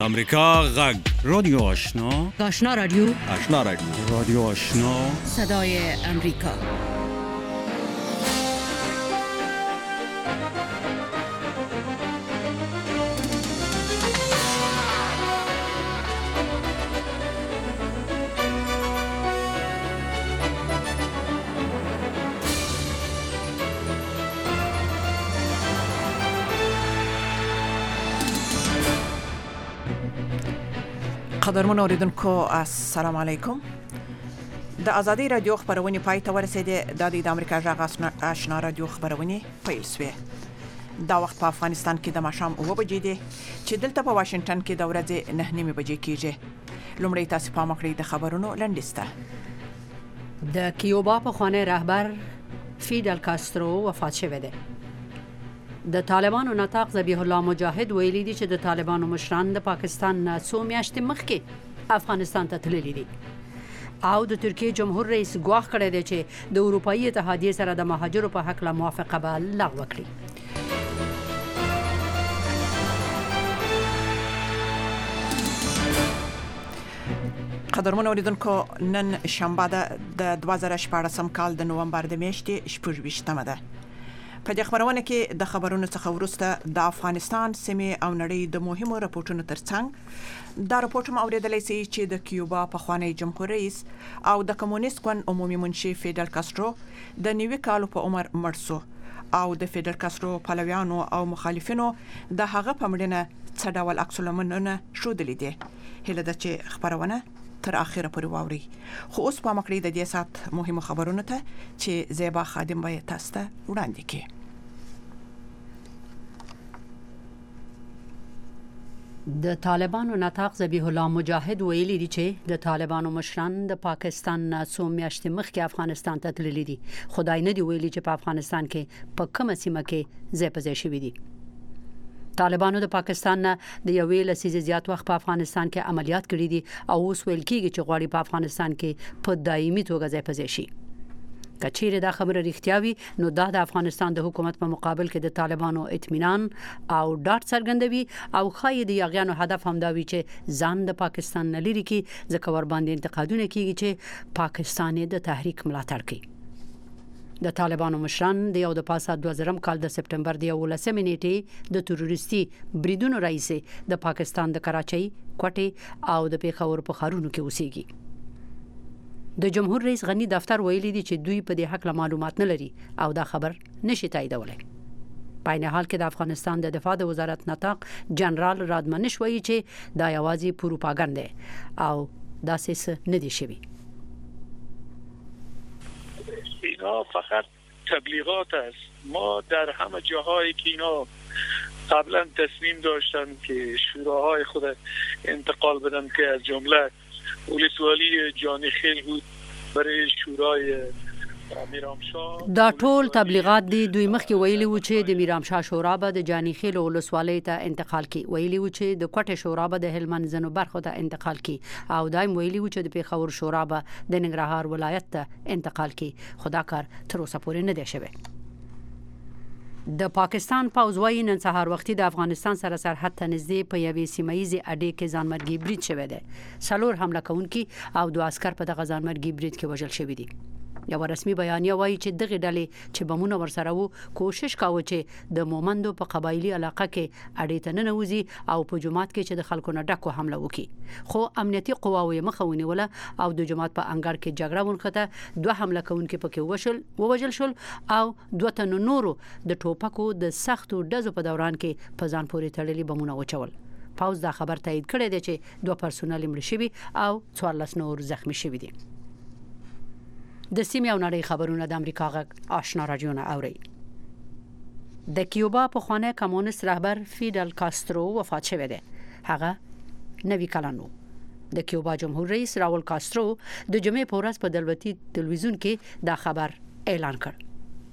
امریکا غږ رادیو آشنا آشنا رادیو رادیو آشنا صدای امریکا. قدرمن اوریدونکو السلام علیکم. د ازادي رادیو خبرونه پای ته ورسېده. د امریکا غږ آشنا رادیو خبرونه پیل شوه. دا وخت په افغانستان کې د ماښام 9 بجې دي چې دلته په واشنگټن کې د ورځې 9 بجې کېږي. لومړی تاسو پام وکړئ د خبرونو لنډیسته. د کیوبا پخوانی رهبر فیدل کاسترو وفات شوی دی. د طالبانو نطاق ذبیح الله مجاهد ویلي دي چې د طالبانو مشران د پاکستان نه څو میاشتې مخکې افغانستان ته تللي دي او د ترکیې جمهور رئیس ګواښ کړی دی چې د اروپایي اتحادیې سره د مهاجرو په حق له موافقه به لغوه کړي. قدرمن اوریدونکو نن شنبه ده د 2014 کال د نومبر د میاشتې 28مه ده. په دې خبرونه کې د خبرونو څخه وروسته د افغانستان سیمه او نړۍ د مهمو راپورټونو ترڅنګ دا راپورټ مو اوریدلای شئ چې د کیوبا پخوانی جمهور رئیس او د کمونیست ګوند عمومي منشي فیدل کاسترو د 90 کالو په عمر مړ شو او د فیدل کاسترو پلویانو او مخالفینو د هغه په مړینه څه ډول عکس العملونه ښودلي دي. هله ده چې خبرونه تر اخره پورې واوري. خو اوس په مکړې د دې سات مهمو خبرونو ته چې زیبا خادم به تاسو ته وړاندې کړي. د طالبانو نطاق ذبیح الله مجاهد ویلي دي چې د طالبانو مشران د پاکستان نه څو میاشتې مخکې افغانستان ته تللي دي. خدای نه دی ویلي چې په افغانستان کې په کومه سیمه کې ځای په ځای شوي دي. طالبانو د پاکستان نه د یوې لسیزې زیات وخت په افغانستان کې عملیات کړي دي او اوس ویل کېږي چې غواړي په افغانستان کې په دایمي توګه ځای په ځای شي. کچېره دا خبره رښتیا وي نو دا د افغانستان د حکومت په مقابل کې د طالبانو اطمینان او ډاډ څرګندوي او خای د یاغیانو هدف هم دا وي چې ځان د پاکستان نه لري کې ځکه ور باندې انتقادونه کیږي چې پاکستان د تحریک ملاتړ کوي. د طالبانو مشران د یو د پاسه 2000 کال د سپټمبر د 11 نیټې د تروریستي بریدونو رئیس د پاکستان د کراچۍ، کوټې او د پیښور په ښارونو کې اوسېږي. د جمهور رئیس غنی دفتر ویلي دي چې دوی په دې حق معلومات نه لري او دا خبر نشي تاییدولای. په عین حال کې د افغانستان د دفاع د وزارت نطاق جنرال رادمنش وایي چې دا یوازې پروپاګاندا او داسې نه دي شوی. اینا فقط تبلیغات است. ما در همه جاهایی که اینا قبلا تصمیم داشتن که شوراهای خود انتقال بدن که از جمله ولسوالی جانی خیل بود برای شورای میرامشاه، دا ټول تبلیغات دي. دوی مخکې ویلي و چې د میرامشاه شورا به د جانی خیل ولسوالۍ ته انتقال کی، ویلي و چې د کوټه شورا به د هلمند ځینو برخو ته انتقال کی او دایم ویلي و چې د پیښور شورا به د ننګرهار ولایت ته انتقال کی. خدا کار تر اوسه پورې نه دی شوی. د پاکستان پوځ وايي نن سهار وختي د افغانستان سره سرحد ته نږدې په یوې سیمایي اډې کې ځانمرګي برید شوی دی. 4 حمله کوونکي او 2 عسكر په دغه ځانمرګي برید کې وژل شوي دي. یو رسمي بیانیه وایي چې دغه ډلې چې بمونه ورسره وو کوشش کاوه چې د مومندو په قبایلی علاقه کې اډې ته ننوځي او په جماعت کې چې د خلکو نه ډکو حمله وکړي. خو امنیتي قواوو یې مخه ونیوله او د جماعت په انګړ کې جګړه ونښته. 2 حمله کوونکي پکې ووژل شول او 2 تن نورو د ټوپکو د سختو ډزو په دوران کې په ځان پورې تړلي بمونه وچول. پوځ دا خبر تایید کړی دی چې 2 پرسونل مړه شوي او 14 نور زخمی شوي دي. د سیمې او نړۍ خبرونه د امریکا غږ آشنا رادیو نه اوري. د کیوبا پخوانی کمونیست رهبر فیدل کاسترو وفات شوی دی. هغه 90 کلن و. د کیوبا جمهور رئیس راول کاسترو د جمعې په ورځ په دولتي تلویزیون کې دا خبر اعلان کړ.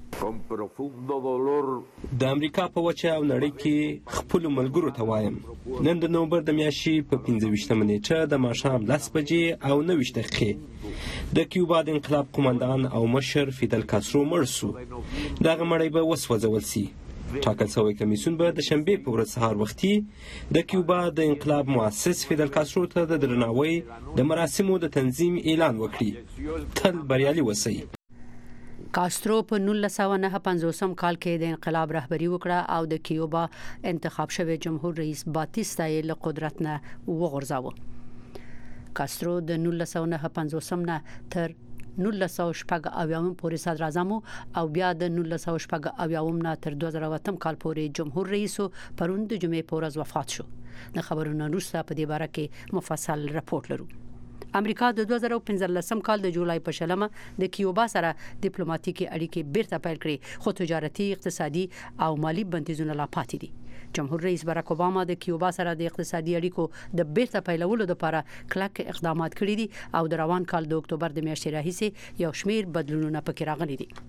د امریکا په وچه او نړۍ کې خپل ملګرو ته وایم نن د نومبر د میاشتې په 25مه نیټه د ماښام 10 بجې او 90 دقیقې د کیوبا د انقلاب قومندان او مشر فیدل کاسترو مړ شو. دغه مړی به وسوځول شي ټاکل شوی کمیسیون به د شنبې په ورځ سهار وختي د کیوبا د انقلاب مؤسس فیدل کاسترو ته د درناوي د مراسمو د تنظیم اعلان وکړي. تل بریالي اوسئ. کاسترو په 1959 کال کې د انقلاب رهبری وکړه او د کیوبا انتخاب شوی جمهور رئیس باتیستا یې له قدرت نه وغورځاوه. کاسترو د 1959 نه تر 1980 پورې صدر اعظم او بیا د 1980 نه تر 2008 کال پورې جمهور رئیس پرون د جمعې په ورځ وفات شو. د خبرونو وروسته په دې باره کې مفصل راپور لرو. امریکا د 2015 کال د جولای په شلمه د کیوبا سره ډیپلوماټیکي اړیکې بیرته پیل کړې، خو تجارتي، اقتصادي او مالی بندیزونه لا پاتې دي. جمهور رئیس باراک اوباما د کیوبا سره د اقتصادي اړیکو د بیرته پیلولو لپاره کلک اقدامات کړي دي او د روان کال د اکتوبر د میاشتې راهیسې یو شمیر بدلونونه پکې راغلي دي.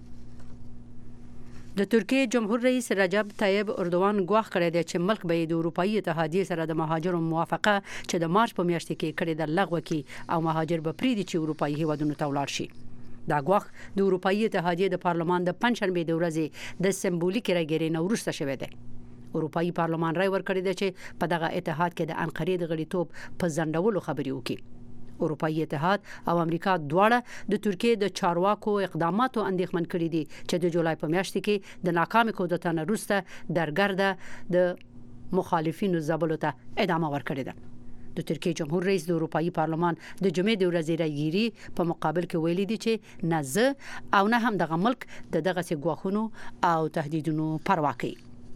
د ترکیې جمهور رئیس رجب طیب اردوغان ګواښ کړی دی چې ملک به د اروپאי اتحادیې سره د مهاجرو موافقه چې د مارچ په میاشت کې کړې ده لغوه کړي او مهاجر به پریږدي چې اروپאי هیوادونو ته ولاړ شي. دا ګواښ د اروپאי اتحادیې د پارلمان د پنځشنبه د ورځې د سمبولیک راګیرې نو وروسته شوی دی. اروپאי پارلمان رای ورکړی دی چې په دغه اتحاد کې د انقرې د غړیتوب په ځنډولو خبرې وکړي. اروپאי اتحاد او امریکا دواړه د ترکیې د چارواکو اقداماتو اندېښمن کړي دي چې د جولای په میاشت کې د ناکامې کودتا وروسته درګرده د مخالفینو زبلو ته ادامه ورکړې ده. د ترکیې جمهور رئیس د اروپאי پارلمان د جمعې د ورځې راګيري په مقابل کې ویلي دي چې نه زه او نه هم دغه ملک دغه ګواښونو او تهدیدونو پروا کوي.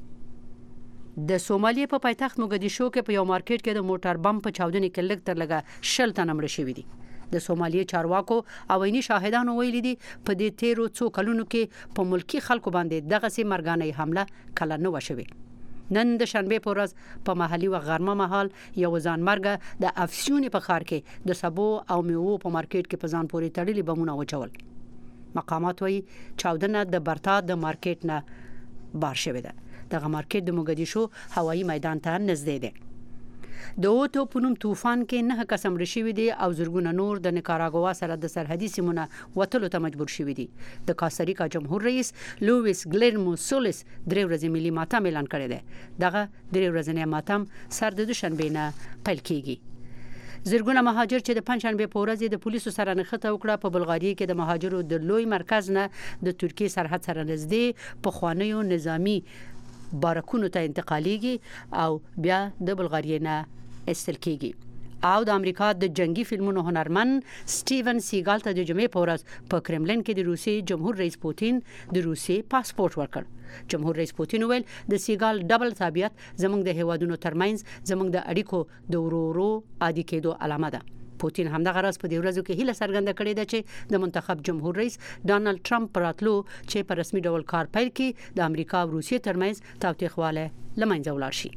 د سومالیا په پایتخت موګدیشو کې په یو مارکیټ کې د موټر بم په چاودنې کې لږ تر لږه 60 تنه مړه شوي دي. د سومالیا چارواکو او عیني شاهدانو ویلي دي په دې تیرو څو کلونو کې په ملکی خلکو باندې دغه سي مرګانه حمله کله نه وشوي. نن د شنبه په ورځ په محلي و غرمه مهال یو ځان مرګ د افسیون په ښار کې د سبو او میوو په مارکیټ کې په ځان پورې تړلي بمونه وچول. مقامات وایي چاودنه د برتا د مارکیټ نه بار شوې ده. دغه مارکیټ د موګدیشو هوایي میدان ته نږدې دی. د اوتو پونم طوفان کې نه کسم رشي دي او زرګونه نور د نیکاراګوا سره د سرحدي سیمونه وټلو ته مجبور شوي دي. د کاستاریکا جمهور رئیس لوئیس ګلرمو سولس درې ورځې ملي ماتم اعلان کړی دی. دغه درې ورځې ماتم سر د دوشنبه نه پیل کیږي. زرګونه مهاجر چې د پنځشنبه په ورځ د پولیسو سره نښته وکړه په بلغاریا کې د مهاجرو د لوی مرکز نه د ترکیې سرحد سره نږدې په خوانیو نظامی بارکونو ته انتقالیږي او بیا د بلغاریا نه استل کیږي. او د امریکا د جنگي فلمونو هنرمن سټیون سیګال ته د جمعې په ورځ په کرملین کې د روسي جمهور رئیس پوتین د روسي پاسپورت ورکړ. جمهور رئیس پوتین ویل د سیګال ډبل تابعیت زموږ د هیوادونو ترمنځ زموږ د اړیکو د ورورو عادي کېدو علامه ده. پوتین همدغه راز په دې ورځو کې هیله څرګنده کړې ده چې د منتخب جمهور رئیس ډانلډ ټرمپ پراتلو چې په رسمي ډول کار پیل کړي د امریکا او روسیې ترمنځ تاوتریخواله لمنځه ولاړ شي.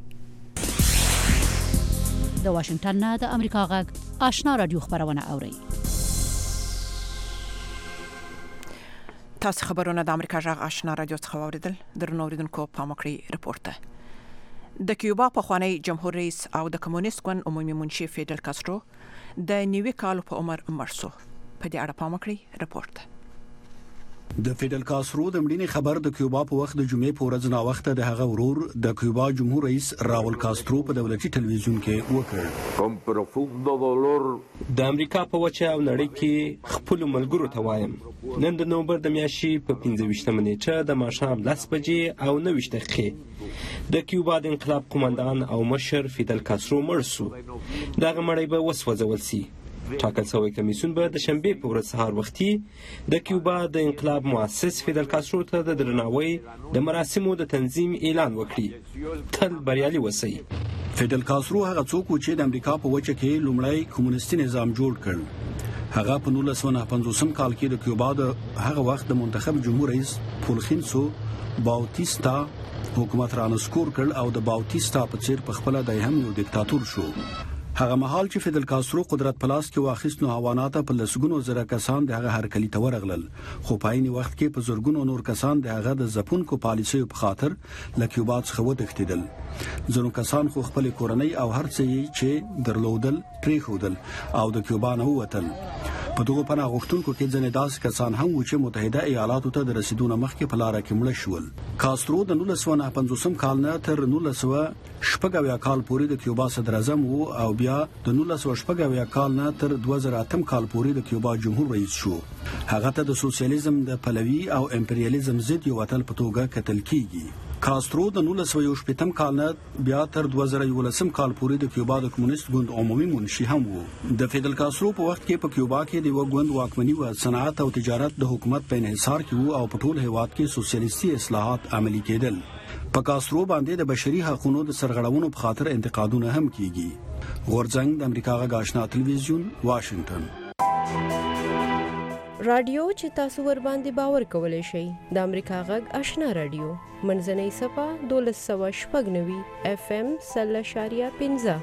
د واشنگټن نه د امریکا غږ آشنا رادیو خبرونه اوري. تاسو خبرونه د امریکا غږ آشنا رادیو څخه واوریدل. درنو اوریدونکو په مکري رپورت ده. د کیوبا پخوانی جمهور رئیس او د کمونیست ګوند عمومي منشي فیدل کاسترو د 90 کال په عمر مړ شو. په دې اړه په مکري رپورت د فیدل کاسترو د مړینې خبر د کیوبا په وخت د جمعې په ورځ نا وخت د هغه ورور د کیوبا جمهور رئیس راول کاسترو په دولتي ټلویزیون کې وکړ. د امریکا په وچه او نړۍ کې خپل ملګرو ته وایم نن د نومبر د میاشتې په 25 نیټه د ماښام 10 بجې او 9 دقیقې د کیوبا د انقلاب قومندان او مشر فیدل کاسترو مړ شو. دغه مړی به وسوځول شي. ټاکل شوی کمیسیون به د شنبې په ورځ سهار وختي د کیوبا د انقلاب مؤسس فیدل کاسترو ته د درناوي د مراسمو د تنظیم اعلان وکړي. تل بریالي اوسئ. فیدل کاسترو هغه څوک چې د امریکا په وچه کې لومړی کمونیستي نظام جوړ کړ. هغه په 1950 کال کې د کیوبا د هغه وخت د منتخب جمهور رئیس فولخینسو باوتیستا حکومت رانسکور کړ او د باوتیستا په څیر په خپل د هم یو دیکتاتور شو. هغه مهال چې فیدل کاسترو قدرت پلاس کې واخیست نو حیوانات په لسګونو زره کسان د هغه هرکلی ته ورغلل، خو په عین وخت کې په زورګونو نور کسان د هغه د ځپونکو پالیسیو په خاطر له کیوبا څخه وتښتیدل. ځینو کسان خو خپل کورنۍ او هر څه چې درلودل پریښودل او د کیوبا نه ووتل. په دغه پناه غوښتونکو کې ځینې داسې کسان هم وو چې متحده ایالاتو ته د رسیدو نه مخکې په لاره کې مړه شول. کاسترو د 1950 کال نه تر 1980 کال پورې د کیوبا صدر اعظم وو او بیا د 1980 کال نه تر 2008 کال پورې د کیوبا جمهور رئیس شو. هغه ته د سوسیالیزم د پلوي او امپریالیزم ضد یو وتل په توګه کتل کیږي. کاسترو د 1980 کال نه بیا تر 2011 کال پورې د کیوبا د کمونیست ګوند عمومي منشي هم وو. د فیدل کاسترو په وخت کې په کیوبا کې د یو ګوند واکمني او صنعت او تجارت د حکومت په انحصار کې وو او په ټول هیواد کې سوسیالیستي اصلاحات عملي کېدل. په کاسترو باندې د بشري حقوقو د سرغړونو په خاطر انتقادونه هم کیږي. غورځنګ د امریکا غږ آشنا تلویزیون واشنگټن. رادیو چې تاسو ور باندې باور کولای شئ د امریکا غږ آشنا رادیو منځنۍ صفه 1290 FM 0.15.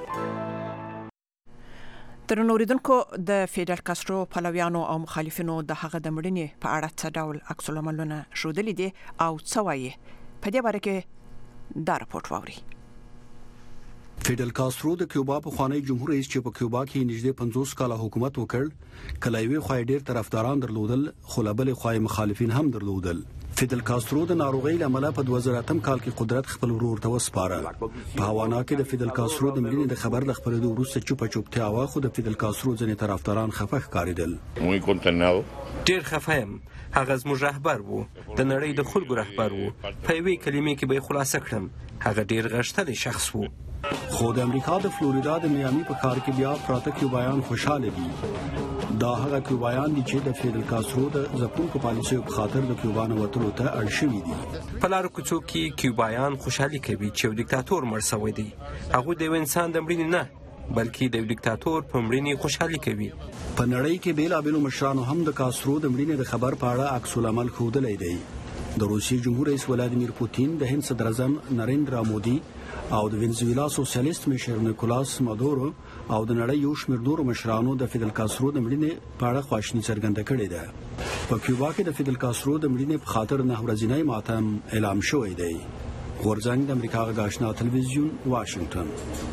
تر نوریدونکو د فیدل کاسترو پلویانو او مخالفینو د هغه د مړینې په اړه څه ډول عکس العملونه ښودلي دي او څه وایي په دې باره کې دا راپورټ واوري. فیدل کاسترو د کیوبا په خوانی جمهور رئیس چې په کیوبا کې نږدې 50 کاله حکومت وکړ کلایوي خوای ډیر طرفداران درلودل خو لبل خوای مخالفین هم درلودل. فیدل کاسترو د ناروغۍ لامل په 2008 کال کې قدرت خپل ورور ته وسپاره. په هاوانا کې د فیدل کاسترو د مړینې د خبر د خبرېدو وروسته چوپتیا وا خو د فیدل کاسترو ځینې طرفداران خفه ښکارېدل. ډیر خفه یم. هغه زموږ رهبر وو د نړۍ د خلکو رهبر وو. په یوې کلمې کې به خلاصه کړم هغه ډیر غښتلی شخص وو. خو د امریکا د فلوریدا د میامي په ښار کې بیا پراته کیوبایان خوشاله دي. دا هغه کیوبایان دي چې د فیدل کاسترو د ځپونکو پالیسیو په خاطر د کیوبا نه وتلو ته اړ شوي دي. په لارو کوڅو کې کیوبایان خوشحالي کوي چې یو دیکتاتور مړ شوی دی. هغه د یو انسان د مړینې نه بلکې د دیکتاتور په مړینې خوشحالي کوي. په نړۍ کې بیلابېلو مشرانو هم د کاسترو د مړینې د خبر په اړه عکس العمل ښودلی دی. د روسي جمهور رئیس ولادیمیر پوتین، د هند صدر اعظم نریندرا مودي او د وینزویلا سوسیالیست مشر نیکولاس مادورو او د نړۍ یو شمېر نورو مشرانو د فیدل کاسترو د مړینې په اړه خواشیني څرګنده کړې ده. په کیوبا کې د فیدل کاسترو د مړینې په خاطر 9 ورځنی ماتم اعلان شوی دی. غورځنګ د امریکا غږ آشنا تلویزیون واشنگټن.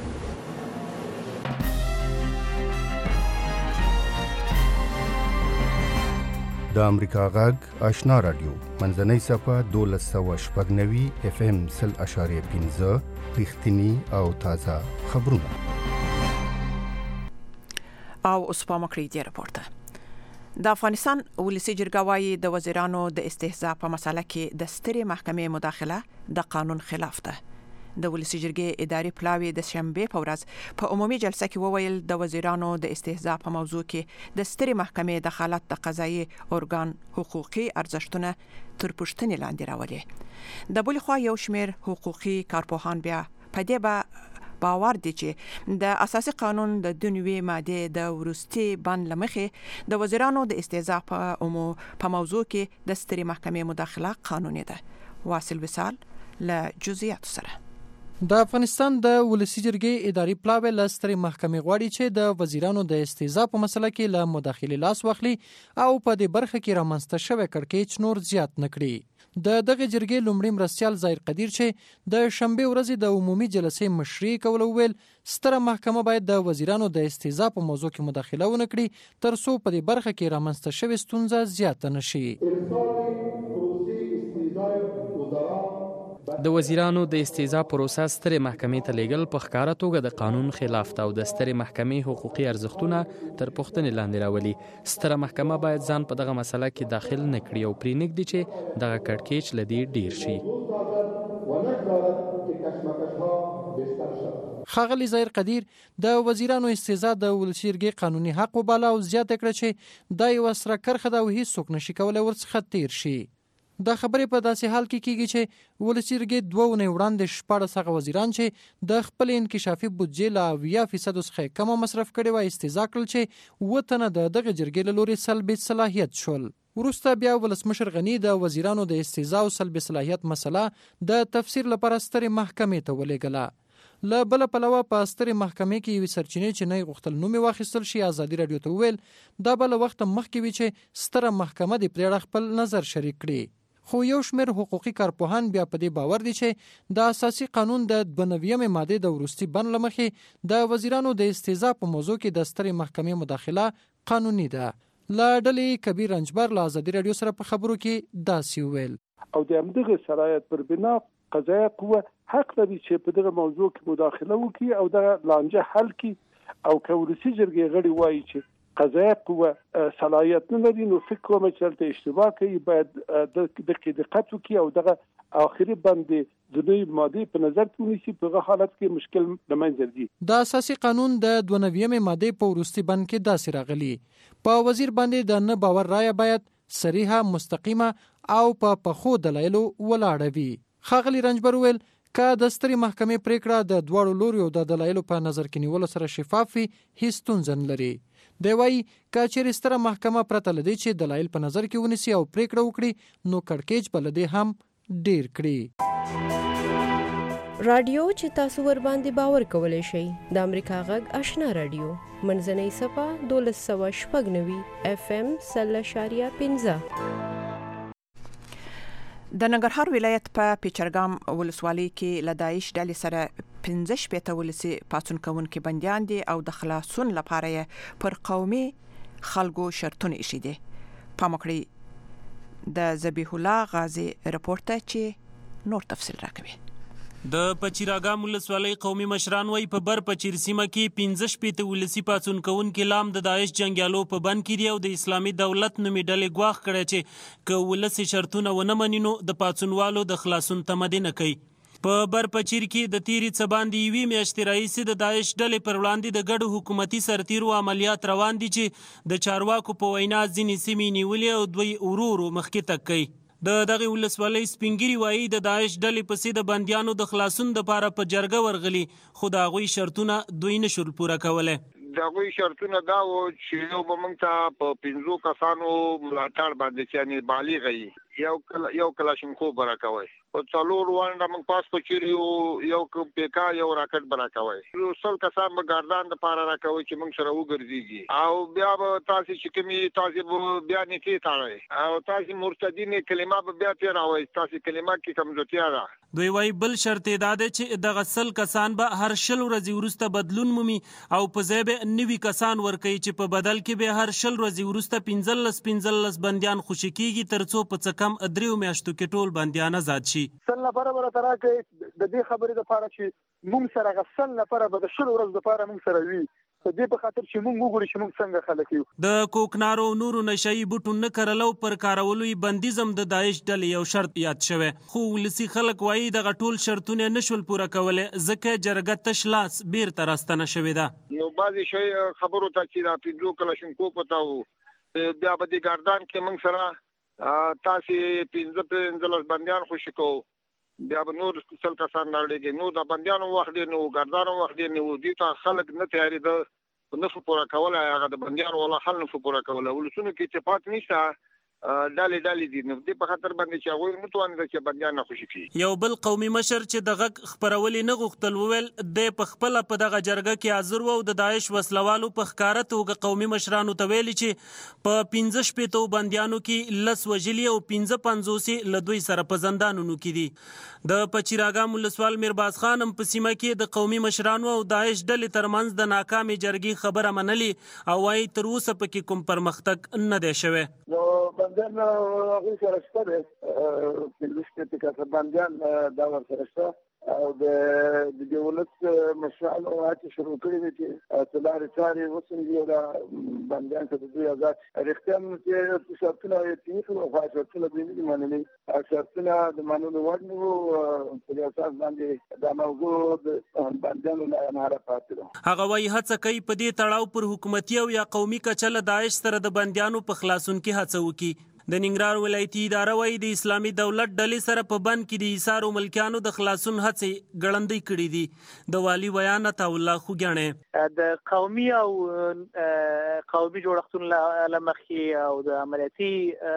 د امریکا غږ آشنا رادیو منځنۍ صفه 1290 FM 0.15 رښتینی او تازه خبرونه. او اوس په مکړی دی راپورته. د افغانستان ولسی جرګه وايي د وزیرانو د استهزاء په مسله کې د سترې محکمې مداخله د قانون خلاف ده. د ولسی جرګې اداري پلاوی د شنبه په ورځ په عمومي جلسه کې وویل د وزیرانو د استهزاء په موضوع کې د سترې محکمې دخالت د قضایي ارګان حقوقي ارزښتونه تر پوښتنې لاندې راولي. د بل خوا یو شمېر حقوقي کارپوهان بیا په دې باور دي چې د اساسي قانون د 2 ماده د ورستي بند لمخې د وزیرانو د استهزاء په موضوع کې د سترې محکمې مداخله قانوني ده. واصل وصال له جزئیات سره. د افغانستان د ولسی جرګې اداري پلاوی له سترې محکمې غواړي چې د وزیرانو د استهزاء په مسله کې له مداخلې لاس واخلي او په دې برخه کې رامنځته شوی کړکېچ نور زیات نکړي. د دغه جرګې لومړی مرستیال ظاهر قدیر چې د شنبه ورځ د عمومي جلسې مشري کول ویل ستره محکمه باید د وزیرانو د استهزاء په موضوع کې مداخله ونکړي تر څو په دې برخه کې رامنځته شوی ستونزه زیات نشي. د وزیرانو د استهزاء پروسه سترې محکمې ته لیږل په ښکاره توګه د قانون خلاف ده او د سترې محکمې حقوقي ارزښتونه تر پوښتنې لاندې راولي. ستره محکمه باید ځان په دغه مسله کې داخل نه کړي او پرېنږدي چې دغه کړکېچ له دې ډیر شي. ښاغلي ظاهر قدیر د وزیرانو استهزاء د ولسی جرګې قانوني حق وباله او زیاته کړه چې دا یو سره کرخه ده او هیڅوک نشي کولای ورڅخه تیر شي. دا خبرې په داسې حال کې کیږي چې ولسی جرګې 2 ونې وړاندې 14 وزیران چې د خپل انکشافي بودجې له 20% څخه کم مصرف کړي و استهزاء کړل چې وطن د دغه جرګې له لوري سلبي صلاحیت شول. وروسته بیا ولسمشر غنی د وزیرانو د استهزاء او سلبي صلاحیت مسله د تفسیر لپاره سترې محکمې ته ولېږله. له بل پلوه په سترې محکمې کې یو سرچینې چې نه غوښتل نوم واخیستل شي ازادي رادیو ته ویل دا بل وخت مخکې وی چې ستره محکمه د پریړه خپل نظر شریک کړي. خو یو شمېر حقوقي کارپوهان بیا په دې باور دي چې د اساسي قانون د 92 ماده د ورستي بند لمخې د وزیرانو د استهزاء په موضوع کې د سترې محکمې مداخله قانوني ده. لا ډلې کبیر رنجبر له ازادي رادیو سره په خبرو کې داسې وویل او د همدغه شرایط پر بنا قضایه قوه حق لري چې په دغه موضوع کې مداخله وکړي او د لانجه حل کړي او که ولسي جرګې غړي وایي چې قضایه قوه صلاحیت نه لري نو فکر کوم چې هلته اشتباه کوي باید دقت وکړي او دغه آخري بند د دوی ماده په نظر کې ونیسي په حالت کې مشکل د منځ ځي. د اساسي قانون د 92مې ماده په وروستي بند کې داسې راغلي په وزیر باندې د نه باور رایه باید صریحه مستقیمه او په پخو دلایلو ولاړه وي. ښاغلي رنجبر ویل که د سترې محکمې پریکړه د دواړو لوریو د دلایلو په نظر کې نیولو سره شفاف وي هیڅ ستونزه نه لري. دی وايي که چېرې ستره محکمه پرته له دې چې دلایل په نظر کې ونیسي او پریکړه وکړي نو کړکېچ به له دې هم ډیر کړي. رادیو چې تاسو ور باندې باور کولای شئ د امریکا غږ آشنا رادیو منځنۍ صفه 1290 FM 0.15 د ننګرهار ولایت په پیچرګام ولسوالۍ کې له داعش ډلې سره 15 ولسي پاتون کوونکي بنديان دي او د خلاصون لپاره پر قومي خلکو شرطونه ایښي دي. پامکړی د ذبیح الله غازی رپورت چې نور تفصیل راکوي. د پچیراګام ولسوالۍ قومي مشران وایي په بر پچیر سیمه کې 15 ولسي پاتون کوونکي لام د داعش جنگیالو په بند کې دي او د اسلامي دولت نومي ډلې ګواښ کړی چې که ولسي شرطونه ونه مني نو د پاتونوالو د خلاصون تمدي نه کوي. په بر پچیر کې د تیری څباندې یوې میاشتې راهیسې د داعش ډلې پر وړاندې د ګډو حکومتي سرتیرو عملیات روان دي چې د چارواکو په وینا ځینې سیمې نیولې او دوی ورو مخکې تګ کوي. د دغه ولسوالۍ سپینګیري وایي د داعش ډلې پسې د بندیانو د خلاصون لپاره په جرګه ورغلي خو د هغوی شرطونه دوی نشول پوره کولی. د هغوی شرطونه دا و چې یو به موږ ته په 15 کسانو ملاتړ باندې چې یعنې بالغ وي یو کلاشینکوف به راکوئ په 4 وانډه موږ پاس پچیر یو پیکا یو راکټ به راکوئ 100 کسان به ګاردان دپاره راکوئ چې موږ سره وګرځېږي او بیا به تاسې چې کومې تاسې به بیا نیټې تاړئ او تاسې مرتدین کلمه به بیا تېروئ تاسې کلمه کې کمزورتیا ده. دوی وایي بل شرط یې دا دی چې دغه 100 کسان به هر 10 ورځې وروسته بدلون مومي او په ځای به 90 کسان ورکوي چې په بدل کې به هر 10 ورځې وروسته 15 بندیان خوشي کېږي تر څو په څه کم 3 میاشتو کې ټول بندیان آزاد شي. 100 نفره به راته راکړي د دې خبرې دپاره چې موږ سره هغه 100 نفره به د 10 ورځو دپاره موږ سره وي په دې په خاطر چې موږ وګورو چې موږ څنګه خلک یو. د کوکنارو نورو نشئی بوټو نه کرلو پر کارولو بندیزم د داعش ډلې یو شرط یاد شوی خو ولسي خلک وایي دغه ټول شرطونه نشول پوره کولی ځکه جرګه تش لاس بیرته راستنه شوې ده. نو بعضې شی خبرو ته چې دا 15 کلاشینکوف ته و بیا به دې ګاردان کې موږ سره تاسې 15 بندیان خوشي کوو بیا به نور 100 کسان راړېږي نو د بندیانو وخت دی نو ګاردانو وخت دی نو دې ته خلک نه تیارېده نفو پوره کولی هغه د بندیانو والا حل نفو پوره کولی ولسونو کې اتفاق نشته ډالې دي نو دې په خاطر باندې چې هغوی نه توانېده چې بندیان نه خوشي کړي. یو بل قومي مشر چې د غږ خپرولې نه غوښتل وویل دی په خپله په دغه جرګه کې حاضر و او د داعش وسلوالو په ښکاره توګه قومي مشرانو ته ویلي چې په 15 بندیانو کې 10 وژلي او 55 له دوی سره په زندانونو کې دي. د پچیراګام ولسوال میرباز خان هم په سیمه کې د قومي مشرانو او داعش ډلې ترمنځ د ناکامې جرګې خبره منلي او وایي تر اوسه پکې کوم پرمختګ نه دی شوی. بندیان هغوی سره شته دی 15 کسه بندیان دا ورسره شته او د دولت مشرانو هڅې شروع کړې دي چې لارې چارې وسنجي او د بندیان ته د دوی آزاد رښتیا هم چې شرطونه یې ټینګ کړو خو شرطونه دوی نه دي منلي شرطونه د منلو وړ نه وو په دې اساس باندې دا موضوع د بندیانو نهاره پاتې ده. هغه وایي هڅه کوي په دې تړاو پر حکومتي او یا قومي کچه له داعش سره د بندیانو په خلاصون کې هڅه وکړي. د ننګرهار ولایتي اداره وایي د اسلامي دولت ډلې سره په بند کې د ایثارو ملکیانو د خلاصون هڅې ګړندۍ کړي دي. د والي ویان عطاالله خوږیاڼی د قومي او قومي جوړښتونو له مخې او د عملیاتي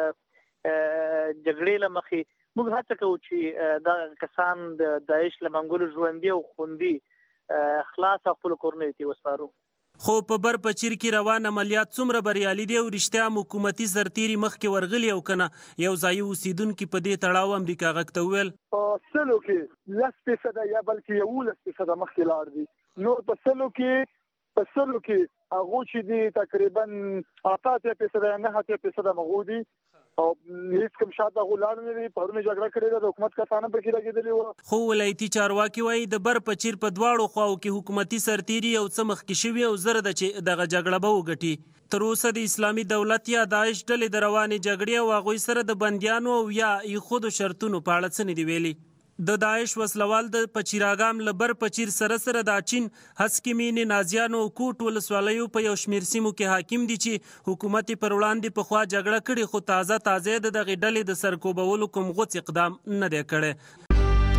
جګړې له مخې موږ هڅه کوو چې دا کسان د داعش له منګولو ژوندي او خوندي خلاص او خپلو کورنیو ته وسپارو. خو په بر پچیر کې روان عملیات څومره بریالي دي او رښتیا حکومتي سرتیري مخکې ورغلي او کنه یو ځایي اوسیدونکي په دې تړاو امریکا غږ ته وویل په سلو کې 10% یا بلکې 11% مخکې لاړ دي نور په سلو کې په سلو کې هغه چې دي تقریبا 8% 9% مغودي او هیڅ کوم شاته غولان نه دي پرونه جګړه کړې ده د حکومت کسانو پر کې لګېدلې و خو ولایتي چارواکي وایي د بر پچیر په دواړو خواو کې حکومتي سرتیري او سمخ کې شوی او زره د چې دغه جګړه به وګټي تر اوسه د اسلامي دولت یا داعش ډلې د روانې جګړې او هغوی سره د بندیانو او یا خود شرطونو په اړه څه نه دی ویلي د داعش وسلوال د پچیراګام لبر پچیر سره د اچین حسکمین نازیانو کوټ ولسوالیو په یو شمیر سیمو کې حاکم دي چې حکومت پر وړاندې په خوا جګړه کړي خو تازه د دغه ډلې د سرکوبولو کوم غوڅ اقدام نه دی کړی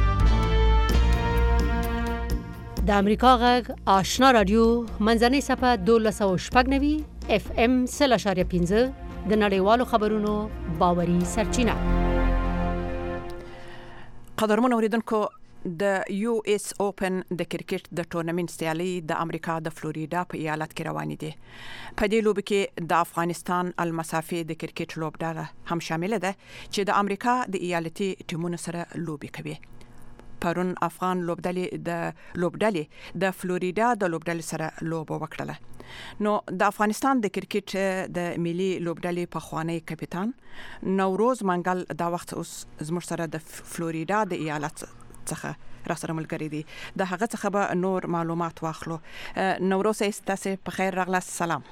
د امریکا غږ آشنا رادیو منځنۍ صفحه 1290 FM 0.15 د نړیوالو خبرونو باوري سرچینه قدرمن اوریدونکو د یو اس اوپن د کرکټ د ټورنمنت سیالي د امریکا د فلوریدا په ایالت کې روانې دي په دې لوبه کې د افغانستان المسافي د کرکټ لوبډله هم شامل ده چې د امریکا د ایالتي ټیمونو سره لوبي کوي پرون افغان لوبډلې د فلوریدا د لوبډلې سره لوبه وکړه نو د افغانستان د کرکټ د ملي لوبډلې په خوانی کپټان نوروز منګل دا وخت اوس زموږ سره د فلوریدا د ایالت څخه را سره ملګری دي د هغه څخه به نور معلومات واخلو نوروز تاسو په خیر راغلاست سلام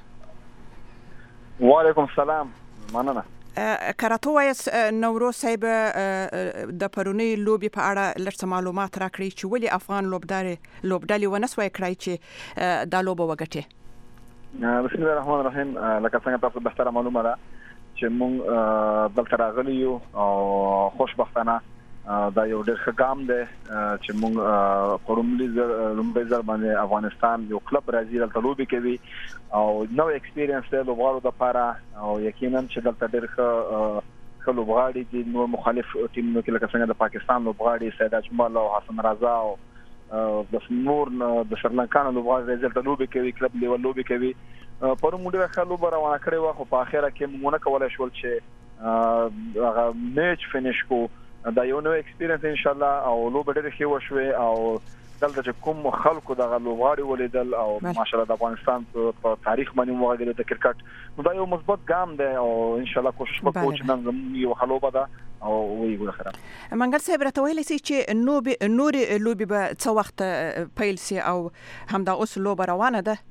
وعلیکم السلام مننه کاراتو وایس نوروز صاحب د پرونی لوبي په اړه لږ معلومات راکړي چې ولې افغان لوبډلې ونسوي کړای چې دا لوبه وګټي بسم الله الرحمن الرحیم لکه څنګه تاسو به ستاره معلومه ده چې موږ دلته راغلي یو او خوشبختانه دا یو ډېر ښه ګام دی چې موږ لومړی ځل باندې افغانستان یو کلب راځي دلته لوبي کوي او نو ایکسپیرینس دی لوبغاړو لپاره او یقینا چې دلته ډېر ښه لوبغاړي دي نو مخالف ټیمونو کې لکه څنګه د پاکستان لوبغاړي سید اجمل او حسن رضا او د نور د سرلنکا لوبغاړي دلته لوبي کوي کلب لیول لوبي کوي پرون موږ ډېر ښه لوبه روانه کړې وه خو په اخره کې موږ نه کولای شول چې هغه میچ فینیش کو دا یو نو ایکسپیرینس ان شاء الله او لوبه ډېر ښه وشوي او دلته چې کوم خلکو دغه لوبغاړي ولیدل او ماشاءالله د افغانستان په تاریخ باندې وغږیدل د کرکټ نو دا یو مثبت ګام دی او ان شاء الله کوشش وکړو چې نن زموږ یو خلوبه ده او ویګو خره منګل صاحب راته ویل سي چې نور لوبي به څو وخت پیل سي او همدا اوس لوبه روانه ده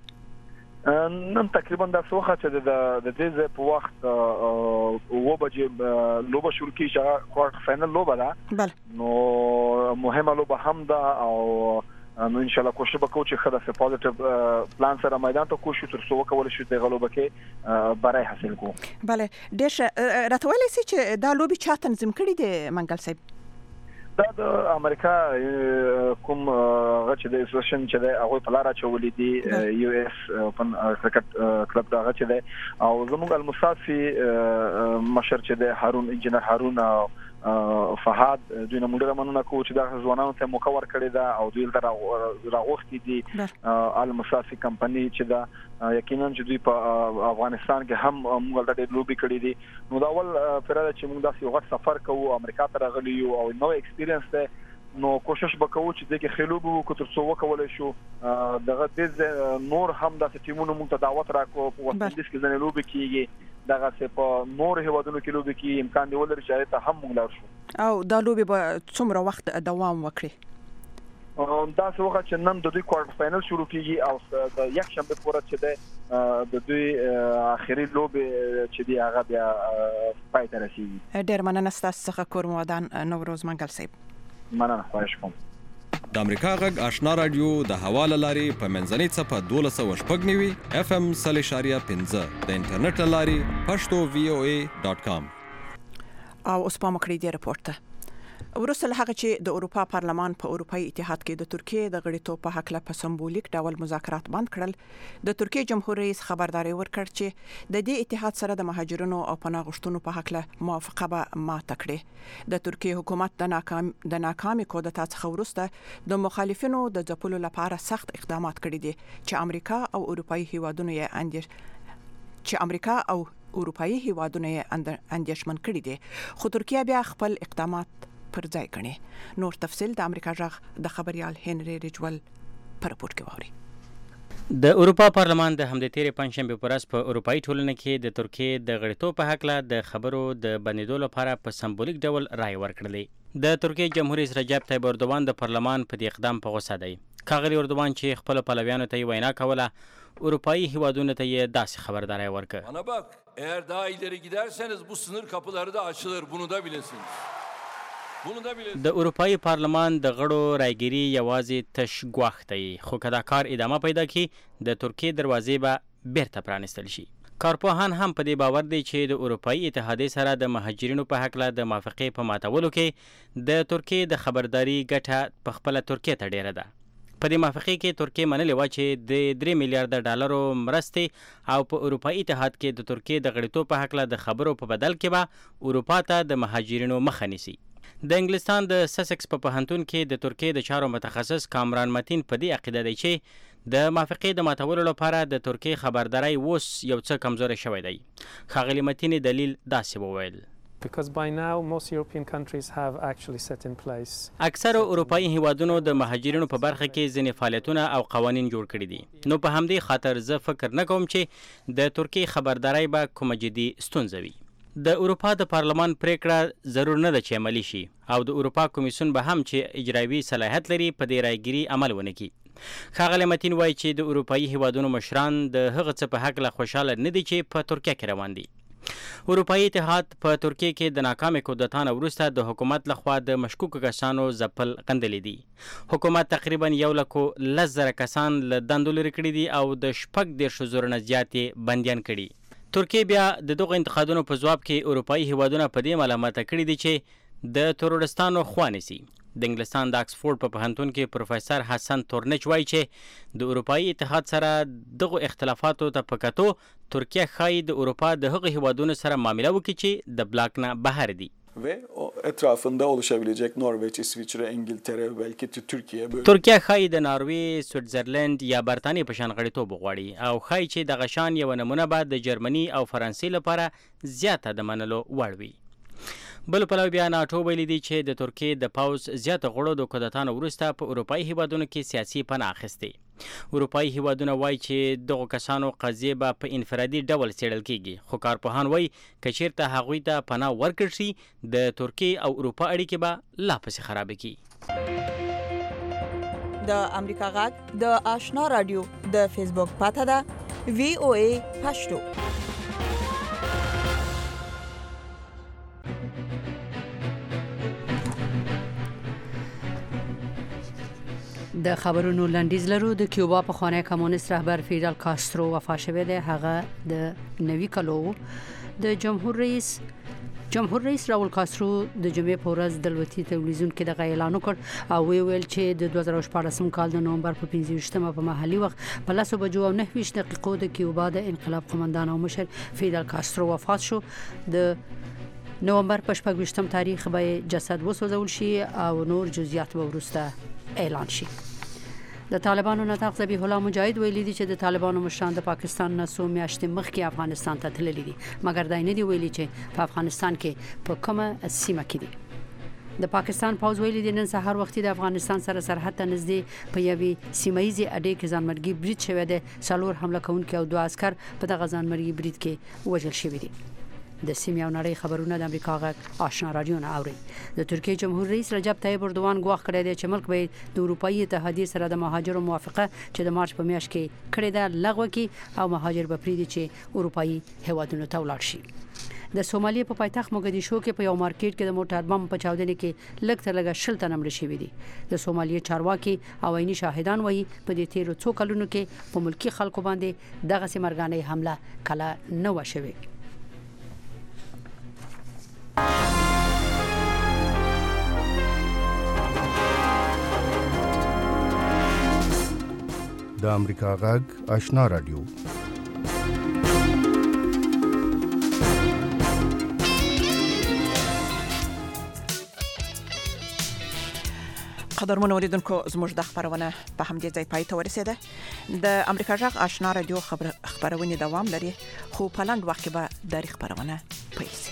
نن تقریبا د څوخه چې د دې په وخت و بجې لوبه شروع کیږي چې کوارټر فائنل لوبه ده نو مهمه لوبه هم ده او نو ان شاء الله کوشش وکړو چې خدای په پوزټیو پلان سره میدان ته کوشش تر څو وکول شي د غلوبه کې برای حاصل کو bale ډېر راته ویل سي چې دا لوبي چا تنظیم کړی دی منګل صاحب دا د امریکا کوم غچ د اسوسییشن چې د هغه په لار چولې دي یو اس اوپن کرکټ کلب دا غچ دی او زموږ المصافي مشر چې د هارون انجنیر هارون فهد دوی نه موږ مننه کوو چې دا ځوانانو ته موقع ورکړی دا او دوی تر راغوښتي دي المصافي کمپنی چې دا یقینا چې دوی په افغانستان کې هم موږ د لوبي کړی دي نو دا اول فرصت چې موږ داسې یو غټ سفر کوو امریکا ته راغلی یو او نو ایکسپیرینس ده نو کوشش وکړو چې دغه خلوبو کو تر څو وکول شو دغه د نور هم د ټیمونو موږ ته دعوت راکو په وخت کې ځنه لوبي کیږي دغه څه په نور هیوادونو کې لوبي کې امکان دی ولر چې ته هم موږ لار شو او دا لوبي به څومره وخت دوام وکړي دا څه وخت چې نن د دوی کوارټر فائنل شروع کیږي او د یک شنبه پورې چې د دوی اخیری لوبي چې دی هغه بیا پای ته رسیږي ډېر مننه ستاسو څخه کور مودان نوروز منګل صاحب مننه خواهش کوم د امریکا غږ آشنا رادیو د حواله لاري په منځنۍ صفه 1290 FM 0.15 د انټرنیټ لاري pashto.voa.com او اوس په مکړی دی راپورته ورسره هغه چې د اروپا پارلمان په اروپאי اتحاد کې د ترکیه د غړیتوب په حق له په سمبولیک ډول مذاکرات بند کړل د ترکیه جمهور رئیس خبرداري ورکړ چې د دې اتحاد سره د مهاجرونو او پناه غوښتونکو په حق له موافقه به ماته کړي د ترکیه حکومت د ناکامي کودتا څخه وروسته د مخالفینو د ځپلو لپاره سخت اقدامات کړي دي چې امریکا او اروپאי هیوادونو اندیشمن کړي دي خو ترکیه بیا خپل اقدامات پر ځای کړي نور تفصيل د امریکا ژغ د خبريال هنري رجول پر راپور کې ووري د اروپا پارلمان د همدې تیرې پنځشنبې په ورځ په اروپایي ټولنه کې د ترکیې د غړیتوب په هکله د خبرو د بندېدو لپاره په سمبولیک ډول رایې ورکړلې. د ترکیې جمهور رئیس رجب طیب اردوان د پارلمان په دې اقدام په غوسه دی. ښاغلي اردوان چې خپلو پلویانو ته یې وینا کوله، اروپایي هیوادونو ته یې داسې خبرداری ورکړ. Bana bak, eğer daha ileri giderseniz bu sınır kapıları da açılır, bunu da bilesiniz. د اروپایي پارلمان د غړو رایګیري یوازې تش ګواښ دی، خو که دا کار ادامه پیدا کړي د ترکیې دروازې به بیرته پرانیستل شي. کارپوهان هم په دې باور دی چې د اروپایي اتحادیې سره د مهاجرینو په هکله د موافقې په ماتولو کې د ترکیې د خبرداري ګټه په خپله ترکیې ته ډیره ده. په دې موافقې کې ترکیې منلې وه چې د 3 میلیارډ ډالرو مرستې او په اروپایي اتحاد کې د ترکیې د غړیتوب په هکله د خبرو په بدل کې به اروپا ته د مهاجرینو مخه نیسي. د انګلستان د سسکس په پوهنتون کې د ترکیې د چارو متخصص کامران متین په دې عقیده دی چې د موافقې د ماتولو لپاره د ترکیې خبرداری اوس یو څه کمزوری شوی دی. ښاغلي متین دلیل داسې وویل: Because by now most European countries have actually set in place. اکثر اروپایي هیوادونو د مهاجرینو په برخه کې ځینې فعالیتونه او قوانین جوړ کړي دي. نو په همدې خاطر زه فکر نه کوم چې د ترکیې خبرداری به کومه جدي ستونزه وي. د اروپا د پارلمان پریکړه ضرور نه ده چې عملي شي او د اروپا کمیسیون به هم چې اجرایوي صلاحیت لري په دې رایګیري عمل ونه کړي. ښاغلی متین وایي چې د اروپایي هیوادونو مشران د هغه څه په هکله خوشحاله نه دي چې په ترکیه کې روان دي. اروپایي اتحاد په ترکیه کې د ناکامې کودتا نه وروسته د حکومت لخوا د مشکوکو کسانو ځپل غندلي دي. حکومت تقریبا 1,10,000 کسان له دندو لرې کړي دي او د 14 زره نه زیات یې بندیان کړي. ترکیه بیا د دغو انتقادونو په ځواب کې اروپایي هیوادونه په دې ملامته کړي دي چې د تروریستانو خوا نیسي. د انګلستان د اکسفورډ په پوهنتون کې پروفیسر حسن تورنچ وایي چې د اروپایي اتحاد سره دغو اختلافاتو ته په کتو ترکیه ښایي د اروپا د هغو هیوادونو سره معامله وکړي چې د بلاک نه بهر دي. Ve o etrafında oluşabilecek Norveç, İsviçre, İngiltere, belki Türkiye böyle. ترکیه ښایي د ناروې، سویټزرلند یا برطانیې په شان غړیتوب وغواړي او ښایي چې دغه شان یوه نمونه به د جرمني او فرانسې لپاره زیاته د منلو وړ وي. بل پلوی بیا ناټو ویلي دي چې د ترکیې د پوځ زیاته غړو د کودتا نه وروسته په اروپایي هیوادونو کې سیاسي پناه اخیستې. اروپایي هیوادونه وایي چې دغو کسانو قضیې به په انفرادي ډول څېړل کیږي، خو کارپوهان وایي که چیرته هغوی ته پناه ورکړل شي د ترکیې او اروپا اړیکې به لا پسې خرابې کړي. د امریکا غږ د آشنا رادیو د فیسبوک پاته ده VOA پښتو. د خبرونو لنډیز لرو. د کیوبا پخوانی کمونیست رهبر فیدل کاسترو وفات شوی دی. هغه د 90 کلو د جمهور رئیس راول کاسترو د جمعې په ورځ د الوتي تلویزیون کې دغه اعلان وکړ او ویل چې د 2014 کال د نومبر په 15مه په محلي وخت په 10:29 دقیقو د کیوبا د انقلاب قومندان او مشر فیدل کاسترو وفات شو. د نومبر په 26 تاریخ به جسد وسوځول شي او نور جزئیات به وروسته اعلان شي. د طالبانو نطاق ذبیح الله مجاهد ویلي دي چې د طالبانو مشران د پاکستان نه څو میاشتې مخکې افغانستان ته تللي دي، مګر دا نه دی ویلي چې په افغانستان کې په کومه سیمه کې دي. د پاکستان پوځ ویلي دي نن سهار وختي د افغانستان سره سرحد ته نږدې په یوې سیمایي اډې کې ځانمرګي برید شوی دی. 4 حمله کوونکي او 2 عسكر په دغه ځانمرګي برید کې وژل شوي دي. د سیمې او نړۍ خبرونه د امریکا غږ آشنا رادیو نه اوري. د ترکیې جمهور رئیس رجب طیب اردوان ګواښ کړی دی چې ملک به د اروپایي اتحادیې سره د مهاجرو موافقه چې د مارچ په میاشت کې کړې ده لغوه کړي او مهاجر به پرېږدي چې اروپایي هیوادونو ته ولاړ شي. د سومالیا په پایتخت موګدیشو کې په یو مارکیټ کې د موټر بم په چاودنې کې لږ تر لږه 60 تن مړه شوي دي. د سومالیا چارواکي او عیني شاهدان وایي په دې تیرو څو کلونو کې په ملکی خلکو باندې دغه مرګانه حمله کله نه و شوې. د امریکا غږ آشنا رادیو. قدرمن اوریدونکو زموږ د خبرونه په همدې ځای پای ته ورسیده. د امریکا غږ آشنا رادیو خبرونه دوام لري، خو په لاندې وخت کې به د خبرونه پیل شي.